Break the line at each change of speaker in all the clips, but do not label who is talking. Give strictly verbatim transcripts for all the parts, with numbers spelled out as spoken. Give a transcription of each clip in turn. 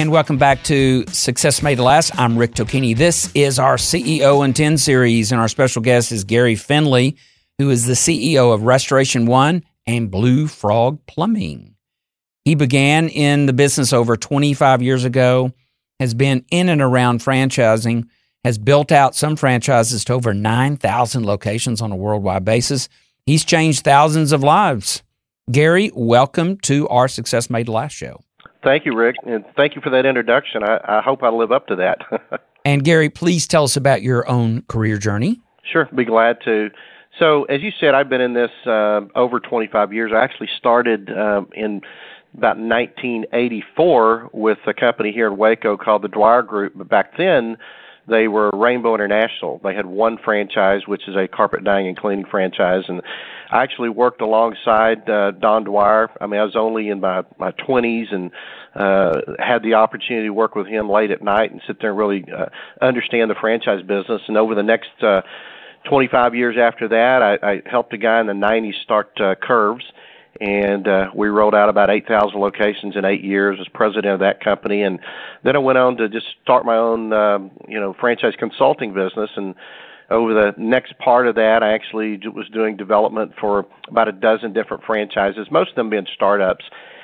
And welcome back to Success Made to Last. I'm Rick Tocchini. This is our C E O in ten series, and our special guest is Gary Finley, who is the C E O of Restoration One and Blue Frog Plumbing. He began in the business over twenty-five years ago, has been in and around franchising, has built out some franchises to over nine thousand locations on a worldwide basis. He's changed thousands of lives. Gary, welcome to our Success Made to Last show.
Thank you, Rick, and thank you for that introduction. I, I hope I live up to that.
And Gary, please tell us about your own career journey.
Sure, be glad to. So, as you said, I've been in this uh, over twenty-five years. I actually started um, in about nineteen eighty-four with a company here in Waco called the Dwyer Group. But back then, they were Rainbow International. They had one franchise, which is a carpet dyeing and cleaning franchise, and I actually worked alongside uh, Don Dwyer. I mean, I was only in my, my twenties and uh, had the opportunity to work with him late at night and sit there and really uh, understand the franchise business. And over the next uh, twenty-five years after that, I, I helped a guy in the nineties start uh, Curves, and uh, we rolled out about eight thousand locations in eight years as president of that company. And then I went on to just start my own, um, you know, franchise consulting business. And over the next part of that, I actually was doing development for about a dozen different franchises, most of them being startups.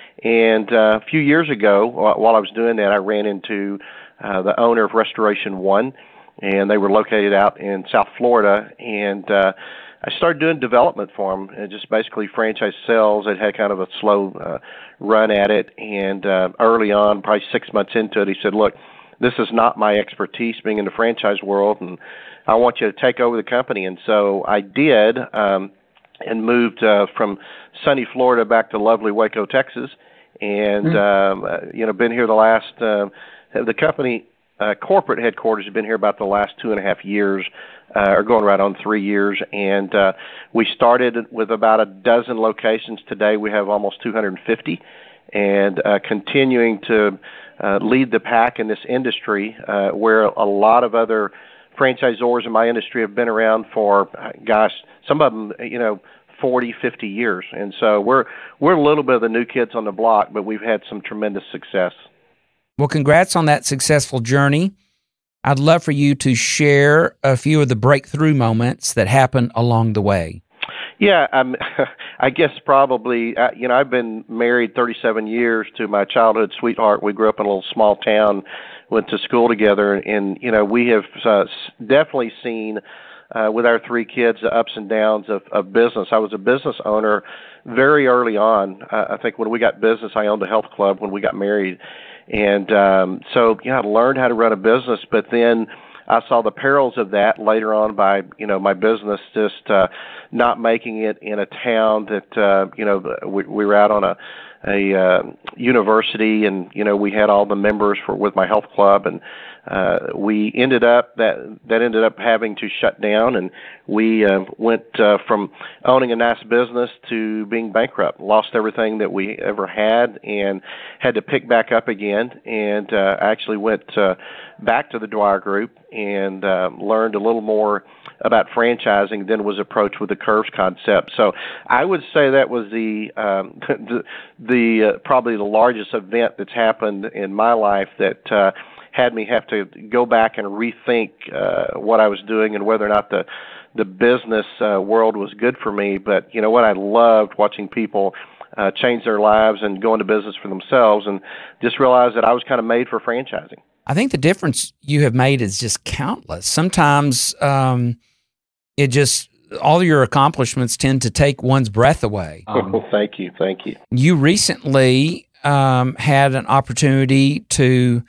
And uh, a few years ago, while I was doing that, I ran into uh, the owner of Restoration One, and they were located out in South Florida. And uh, I started doing development for them, and just basically franchise sales. It had kind of a slow uh, run at it. And uh, early on, probably six months into it, he said, look, this is not my expertise being in the franchise world, and I want you to take over the company. And so I did, um, and moved uh, from sunny Florida back to lovely Waco, Texas, and mm-hmm. um, you know, been here the last. Uh, the company uh, corporate headquarters has been here about the last two and a half years, uh, or going right on three years. And uh, we started with about a dozen locations. Today we have almost two hundred fifty, and uh, continuing to uh, lead the pack in this industry, uh, where a lot of other franchisors in my industry have been around for, gosh, some of them, you know, forty, fifty years. And so we're we're a little bit of the new kids on the block, but we've had some tremendous success.
Well, congrats on that successful journey. I'd love for you to share a few of the breakthrough moments that happened along the way.
Yeah, um, I guess probably, uh, you know, I've been married thirty-seven years to my childhood sweetheart. We grew up in a little small town, went to school together, and, and you know, we have uh, definitely seen uh, with our three kids the ups and downs of, of business. I was a business owner very early on. Uh, I think when we got business, I owned a health club when we got married. And um, so, you know, I learned how to run a business, but then I saw the perils of that later on by, you know, my business just uh, not making it in a town that, uh, you know, we, we were out on a, a uh, university, and, you know, we had all the members for with my health club, and uh, we ended up, that that ended up having to shut down, and we uh, went uh, from owning a nice business to being bankrupt, lost everything that we ever had, and had to pick back up again, and uh, actually went uh, back to the Dwyer Group and uh, learned a little more about franchising, then was approached with the Curves concept. So I would say that was the um, the, the uh, probably the largest event that's happened in my life that uh, had me have to go back and rethink uh, what I was doing and whether or not the the business uh, world was good for me. But you know what, I loved watching people uh, change their lives and go into business for themselves, and just realized that I was kind of made for franchising.
I think the difference you have made is just countless. Sometimes um, it just, all your accomplishments tend to take one's breath away.
Um, thank you, thank you.
You recently um, had an opportunity to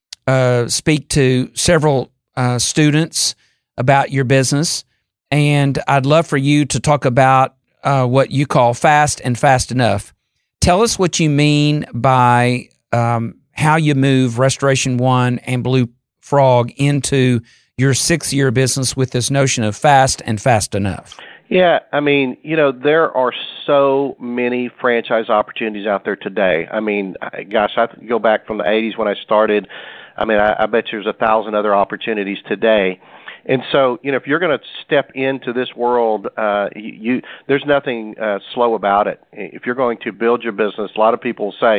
uh, speak to several uh, students about your business, and I'd love for you to talk about uh, what you call fast and fast enough. Tell us what you mean by um, how you move Restoration One and Blue Frog into your six-year business with this notion of fast and fast enough.
Yeah, I mean, you know, there are so many franchise opportunities out there today. I mean, gosh, I go back from the eighties when I started. I mean, I, I bet there's a thousand other opportunities today. And so, you know, if you're going to step into this world, uh, you, you there's nothing uh, slow about it. If you're going to build your business, a lot of people say,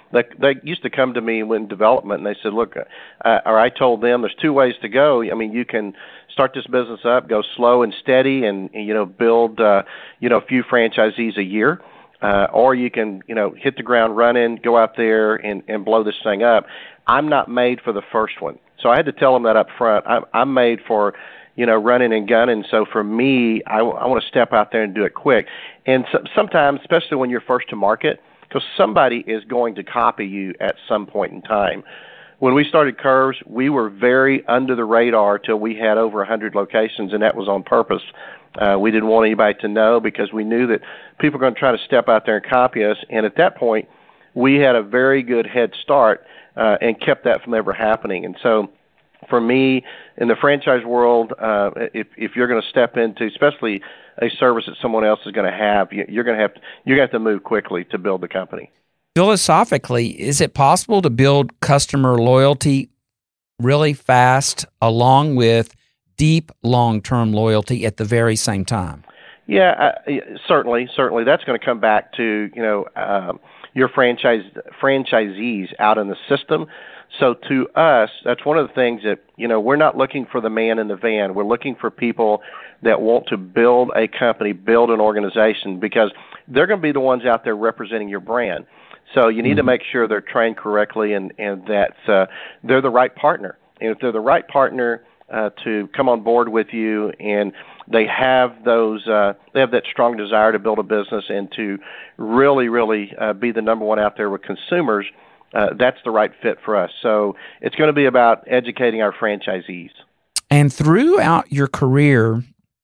they, they used to come to me in development, and they said, look, uh, or I told them there's two ways to go. I mean, you can start this business up, go slow and steady, and, you know, build, uh, you know, a few franchisees a year. Uh, or you can, you know, hit the ground running, go out there and, and blow this thing up. I'm not made for the first one. So I had to tell them that up front. I'm, I'm made for, you know, running and gunning. So for me, I, I want to step out there and do it quick. And so, sometimes, especially when you're first to market, because somebody is going to copy you at some point in time. When we started Curves, we were very under the radar till we had over one hundred locations, and that was on purpose. Uh, we didn't want anybody to know because we knew that people were going to try to step out there and copy us. And at that point, we had a very good head start uh, and kept that from ever happening. And so for me, in the franchise world, uh, if, if you're going to step into, especially a service that someone else is going to have, you're going to have to, you're going to have to move quickly to build the company.
Philosophically, is it possible to build customer loyalty really fast along with deep long-term loyalty at the very same time?
Yeah, uh, certainly, certainly. That's going to come back to, you know, um, your franchise franchisees out in the system. So to us, that's one of the things that, you know, we're not looking for the man in the van. We're looking for people that want to build a company, build an organization, because they're going to be the ones out there representing your brand. So you need mm-hmm. to make sure they're trained correctly and, and that uh, they're the right partner. And if they're the right partner uh, to come on board with you, and they have those, uh, they have that strong desire to build a business and to really, really uh, be the number one out there with consumers, uh, that's the right fit for us. So it's going to be about educating our franchisees.
And throughout your career,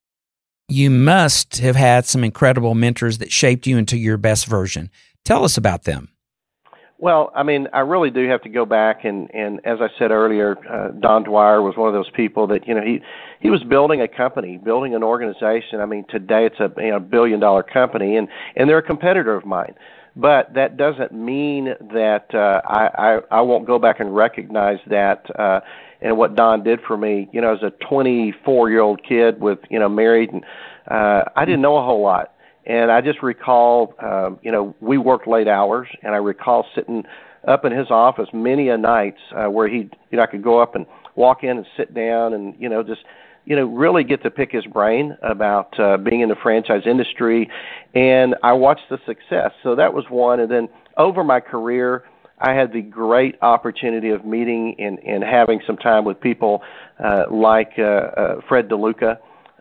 you must have had some incredible mentors that shaped you into your best version. Tell us about them.
Well, I mean, I really do have to go back, and, and as I said earlier, uh, Don Dwyer was one of those people that, you know, he, he was building a company, building an organization. I mean, today it's a you know, billion-dollar company, and, and they're a competitor of mine. But that doesn't mean that uh, I, I, I won't go back and recognize that uh, and what Don did for me. You know, as a twenty-four-year-old kid with, you know, married, and uh, I didn't know a whole lot. And I just recall, um, you know, we worked late hours, and I recall sitting up in his office many a nights uh, where he, you know, I could go up and walk in and sit down and, you know, just, you know, really get to pick his brain about uh, being in the franchise industry. And I watched the success. So that was one. And then over my career, I had the great opportunity of meeting and, and having some time with people uh, like uh, uh, Fred DeLuca,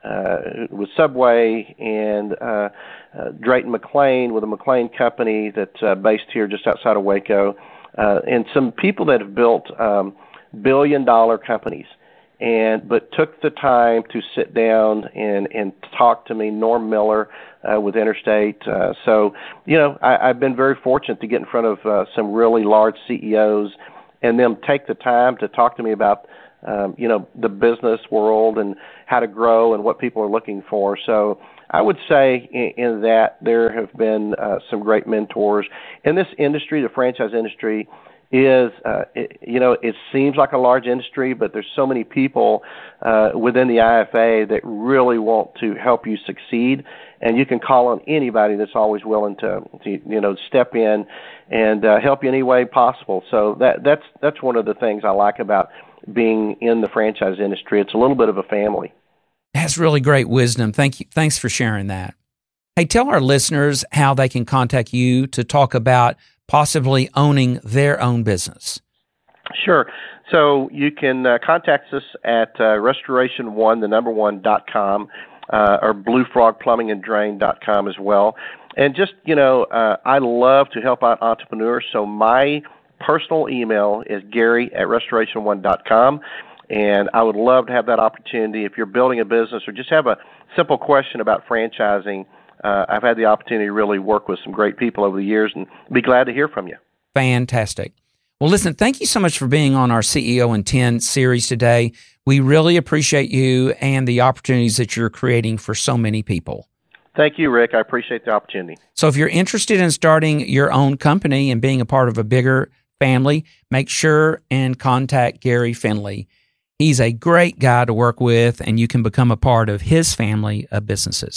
Uh, with Subway, and uh, uh, Drayton McLean with the McLean Company that's uh, based here just outside of Waco, uh, and some people that have built um, billion-dollar companies, and but took the time to sit down and, and talk to me. Norm Miller uh, with Interstate. Uh, so, you know, I, I've been very fortunate to get in front of uh, some really large C E Os and them take the time to talk to me about Um, you know, the business world and how to grow and what people are looking for. So I would say in, in that there have been uh, some great mentors. In this industry, the franchise industry is, uh, it, you know, it seems like a large industry, but there's so many people uh, within the I F A that really want to help you succeed. And you can call on anybody that's always willing to, to you know, step in and uh, help you any way possible. So that that's that's one of the things I like about being in the franchise industry. It's a little bit of a family.
That's really great wisdom. Thank you. Thanks for sharing that. Hey, tell our listeners how they can contact you to talk about possibly owning their own business.
Sure. So you can uh, contact us at uh, restoration one, the number one, dot com, uh, or blue frog plumbing and drain dot com as well. And just, you know, uh, I love to help out entrepreneurs. So my personal email is Gary at restoration one dot com, and I would love to have that opportunity. If you're building a business or just have a simple question about franchising, uh, I've had the opportunity to really work with some great people over the years, and be glad to hear from you.
Fantastic. Well, listen, thank you so much for being on our C E O in ten series today. We really appreciate you and the opportunities that you're creating for so many people.
Thank you, Rick. I appreciate the opportunity.
So if you're interested in starting your own company and being a part of a bigger family, make sure and contact Gary Finley. He's a great guy to work with, and you can become a part of his family of businesses.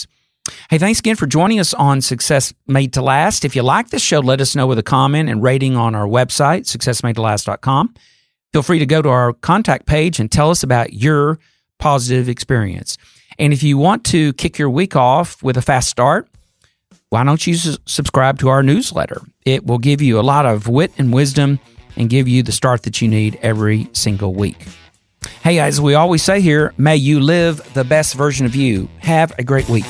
Hey, thanks again for joining us on Success Made to Last. If you like this show, let us know with a comment and rating on our website, success made to last dot com. Feel free to go to our contact page and tell us about your positive experience. And if you want to kick your week off with a fast start, why don't you s- subscribe to our newsletter? It will give you a lot of wit and wisdom and give you the start that you need every single week. Hey, as we always say here, may you live the best version of you. Have a great week.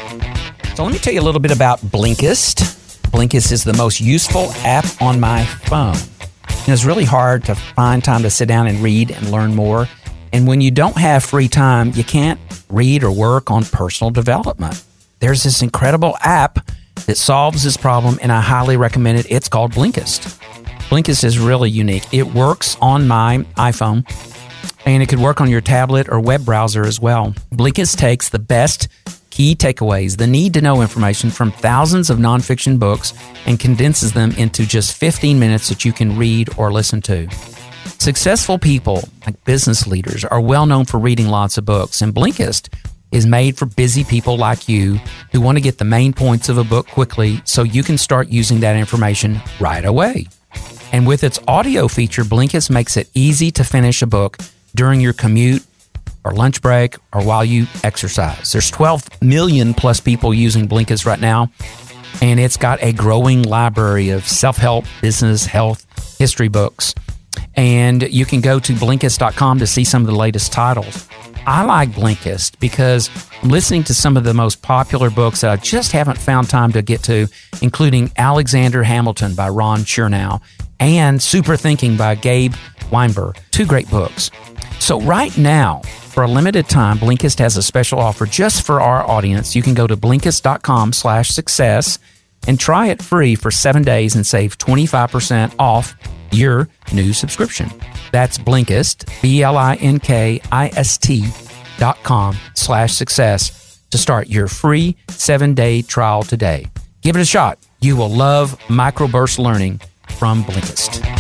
So let me tell you a little bit about Blinkist. Blinkist is the most useful app on my phone. And it's really hard to find time to sit down and read and learn more. And when you don't have free time, you can't read or work on personal development. There's this incredible app that solves this problem, and I highly recommend it. It's called Blinkist. Blinkist is really unique. It works on my iPhone, and it could work on your tablet or web browser as well. Blinkist takes the best key takeaways, the need-to-know information from thousands of nonfiction books, and condenses them into just fifteen minutes that you can read or listen to. Successful people, like business leaders, are well known for reading lots of books, and Blinkist is made for busy people like you who want to get the main points of a book quickly so you can start using that information right away. And with its audio feature, Blinkist makes it easy to finish a book during your commute or lunch break, or while you exercise. There's twelve million plus people using Blinkist right now, and it's got a growing library of self-help, business, health, history books. And you can go to Blinkist dot com to see some of the latest titles. I like Blinkist because I'm listening to some of the most popular books that I just haven't found time to get to, including Alexander Hamilton by Ron Chernow and Super Thinking by Gabe Weinberg. Two great books. So right now, for a limited time, Blinkist has a special offer just for our audience. You can go to Blinkist dot com slash success and try it free for seven days and save twenty-five percent off your new subscription. That's Blinkist, B L I N K I S T dot com slash success to start your free seven-day trial today. Give it a shot. You will love microburst learning from Blinkist.